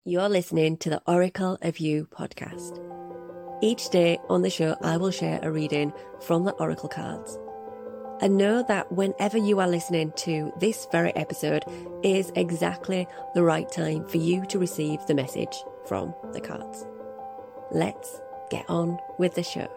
You're listening to the Oracle of You podcast. Each day on the show, I will share a reading from the Oracle cards. And know that whenever you are listening to this very episode is exactly the right time for you to receive the message from the cards. Let's get on with the show.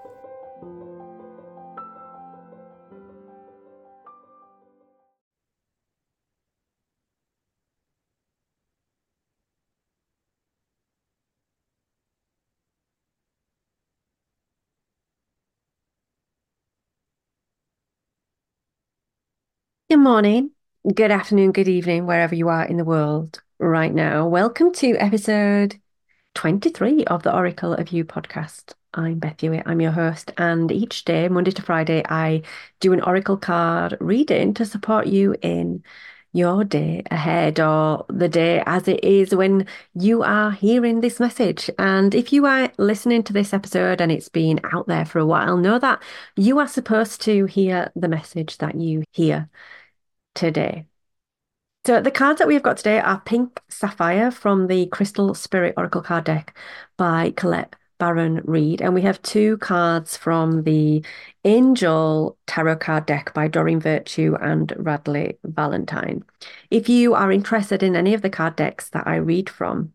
Good morning, good afternoon, good evening, wherever you are in the world right now. Welcome to episode 23 of the Oracle of You podcast. I'm Beth Hewitt, I'm your host, and each day, Monday to Friday, I do an Oracle card reading to support you in your day ahead or the day as it is when you are hearing this message. And if you are listening to this episode and it's been out there for a while, know that you are supposed to hear the message that you hear today. So the cards that we've got today are Pink Sapphire from the Crystal Spirit Oracle card deck by Colette Baron-Reid. And we have two cards from the Angel Tarot card deck by Doreen Virtue and Radleigh Valentine. If you are interested in any of the card decks that I read from,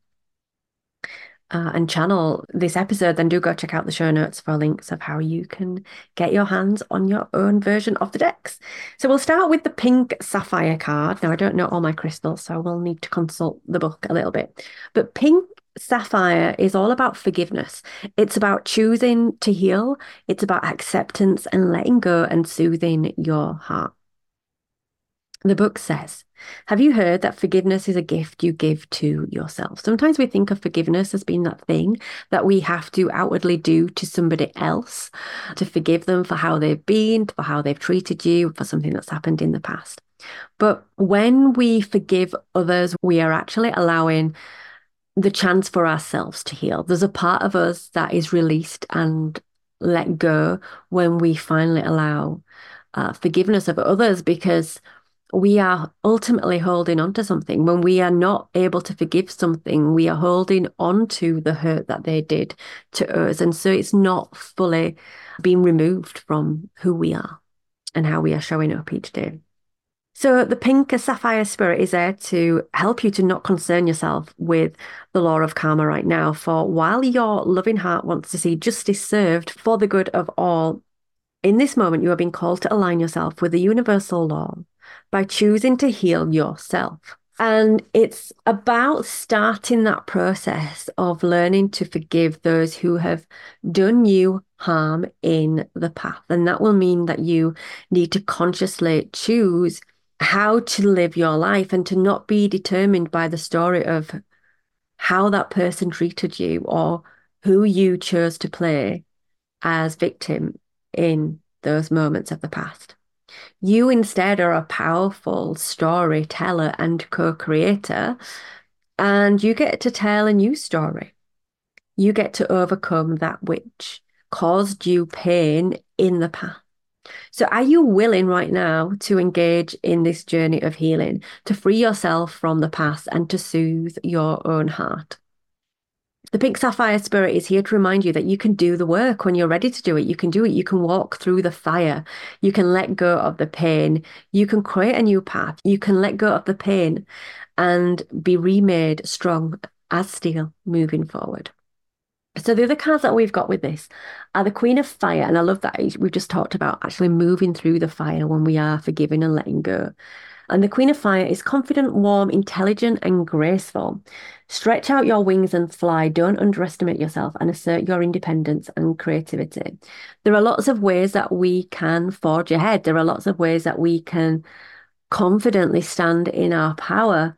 and channel this episode, then do go check out the show notes for links of how you can get your hands on your own version of the decks. So we'll start with the Pink Sapphire card. Now, I don't know all my crystals, so we'll need to consult the book a little bit. But Pink Sapphire is all about forgiveness. It's about choosing to heal. It's about acceptance and letting go and soothing your heart. The book says, have you heard that forgiveness is a gift you give to yourself? Sometimes we think of forgiveness as being that thing that we have to outwardly do to somebody else to forgive them for how they've been, for how they've treated you, for something that's happened in the past. But when we forgive others, we are actually allowing the chance for ourselves to heal. There's a part of us that is released and let go when we finally allow forgiveness of others, because we are ultimately holding on to something. When we are not able to forgive something, we are holding on to the hurt that they did to us. And so it's not fully being removed from who we are and how we are showing up each day. So the Pink Sapphire Spirit is there to help you to not concern yourself with the law of karma right now. For while your loving heart wants to see justice served for the good of all, in this moment, you are being called to align yourself with the universal law by choosing to heal yourself. And it's about starting that process of learning to forgive those who have done you harm in the past. And that will mean that you need to consciously choose how to live your life and to not be determined by the story of how that person treated you or who you chose to play as victim in those moments of the past. You instead are a powerful storyteller and co-creator, and you get to tell a new story. You get to overcome that which caused you pain in the past. So are you willing right now to engage in this journey of healing, to free yourself from the past and to soothe your own heart? The Pink Sapphire Spirit is here to remind you that you can do the work when you're ready to do it. You can do it. You can walk through the fire. You can let go of the pain. You can create a new path. You can let go of the pain and be remade strong as steel moving forward. So the other cards that we've got with this are the Queen of Fire. And I love that we've just talked about actually moving through the fire when we are forgiving and letting go. And the Queen of Fire is confident, warm, intelligent, and graceful. Stretch out your wings and fly. Don't underestimate yourself and assert your independence and creativity. There are lots of ways that we can forge ahead. There are lots of ways that we can confidently stand in our power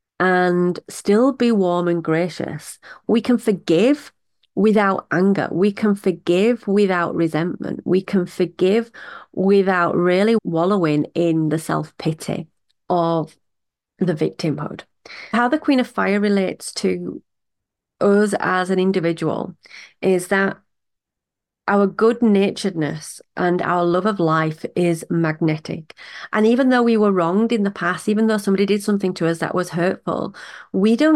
and still be warm and gracious. We can forgive without anger. We can forgive without resentment. We can forgive without really wallowing in the self-pity of the victimhood. How the Queen of Fire relates to us as an individual is that our good-naturedness and our love of life is magnetic. And even though we were wronged in the past, even though somebody did something to us that was hurtful, we don't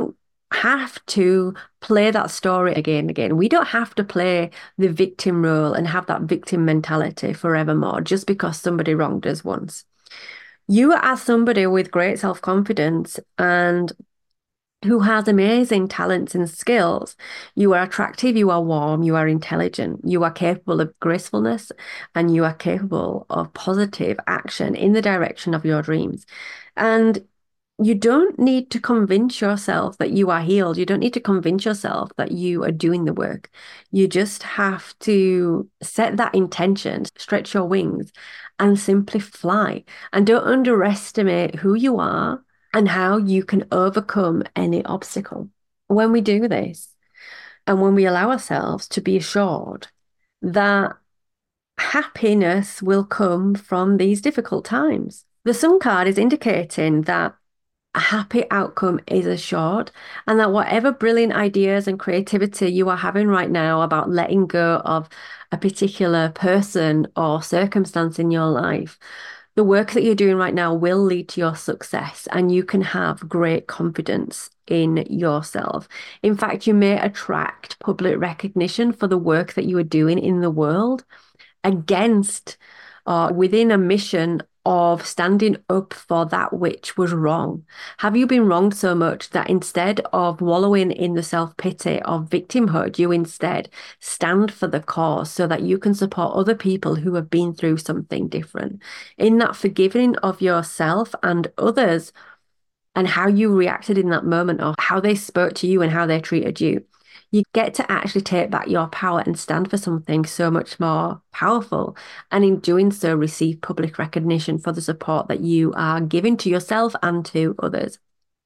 have to play that story again and again. We don't have to play the victim role and have that victim mentality forevermore just because somebody wronged us once. You are somebody with great self-confidence and who has amazing talents and skills. You are attractive, you are warm, you are intelligent, you are capable of gracefulness, and you are capable of positive action in the direction of your dreams. And you don't need to convince yourself that you are healed. You don't need to convince yourself that you are doing the work. You just have to set that intention, stretch your wings, and simply fly. And don't underestimate who you are and how you can overcome any obstacle. When we do this, and when we allow ourselves to be assured that happiness will come from these difficult times. The Sun card is indicating that a happy outcome is assured, and that whatever brilliant ideas and creativity you are having right now about letting go of a particular person or circumstance in your life, the work that you're doing right now will lead to your success, and you can have great confidence in yourself. In fact, you may attract public recognition for the work that you are doing in the world against or within a mission of standing up for that which was wrong? Have you been wronged so much that instead of wallowing in the self-pity of victimhood, you instead stand for the cause so that you can support other people who have been through something different? In that forgiving of yourself and others and how you reacted in that moment or how they spoke to you and how they treated you, you get to actually take back your power and stand for something so much more powerful. And in doing so, receive public recognition for the support that you are giving to yourself and to others.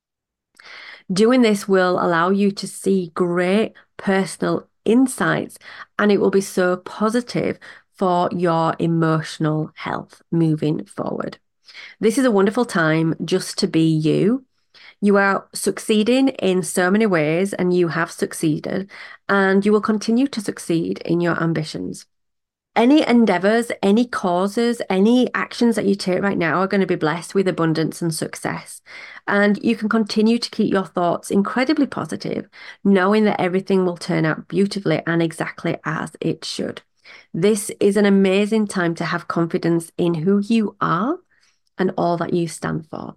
Doing this will allow you to see great personal insights, and it will be so positive for your emotional health moving forward. This is a wonderful time just to be you. You are succeeding in so many ways, and you have succeeded, and you will continue to succeed in your ambitions. Any endeavors, any causes, any actions that you take right now are going to be blessed with abundance and success. And you can continue to keep your thoughts incredibly positive, knowing that everything will turn out beautifully and exactly as it should. This is an amazing time to have confidence in who you are and all that you stand for.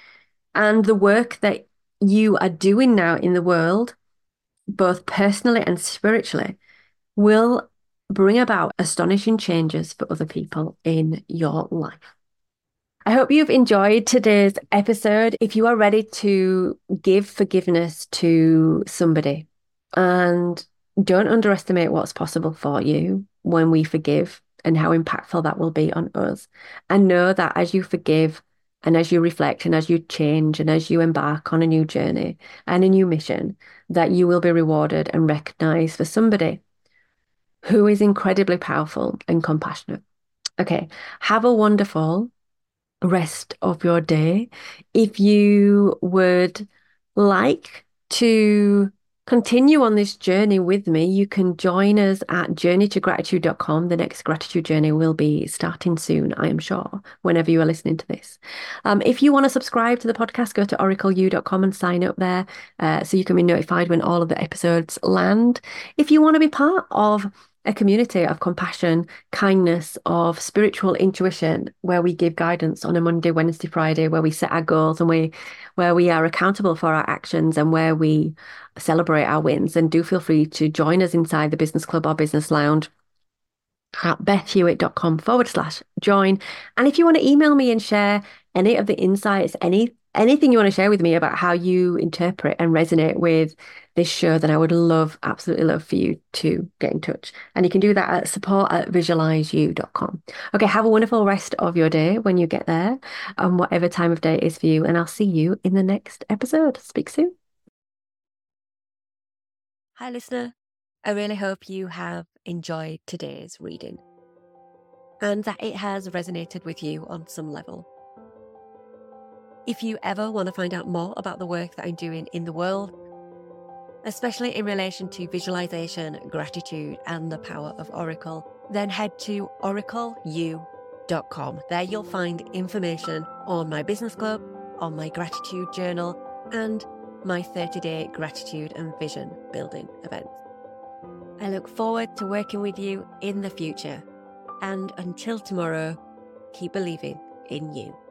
And the work that you are doing now in the world, both personally and spiritually, will bring about astonishing changes for other people in your life. I hope you've enjoyed today's episode. If you are ready to give forgiveness to somebody, and don't underestimate what's possible for you when we forgive and how impactful that will be on us. And know that as you forgive and as you reflect and as you change and as you embark on a new journey and a new mission, that you will be rewarded and recognized for somebody who is incredibly powerful and compassionate. Okay, have a wonderful rest of your day. If you would like to continue on this journey with me, you can join us at journeytogratitude.com. The next gratitude journey will be starting soon, I am sure, whenever you are listening to this. If you want to subscribe to the podcast, go to oracleu.com and sign up there so you can be notified when all of the episodes land. If you want to be part of a community of compassion, kindness, of spiritual intuition, where we give guidance on a Monday, Wednesday, Friday, where we set our goals and where we are accountable for our actions and where we celebrate our wins. And do feel free to join us inside the Business Club or Business Lounge at bethhewitt.com/join. And if you want to email me and share any of the insights, anything you want to share with me about how you interpret and resonate with this show, then I would absolutely love for you to get in touch. And you can do that at support@visualizeyou.com. Okay, have a wonderful rest of your day when you get there, on whatever time of day it is for you. And I'll see you in the next episode. Speak soon. Hi, listener. I really hope you have enjoyed today's reading and that it has resonated with you on some level. If you ever want to find out more about the work that I'm doing in the world, especially in relation to visualization, gratitude, and the power of Oracle, then head to oracleu.com. There you'll find information on my business club, on my gratitude journal, and my 30-day gratitude and vision building event. I look forward to working with you in the future. And until tomorrow, keep believing in you.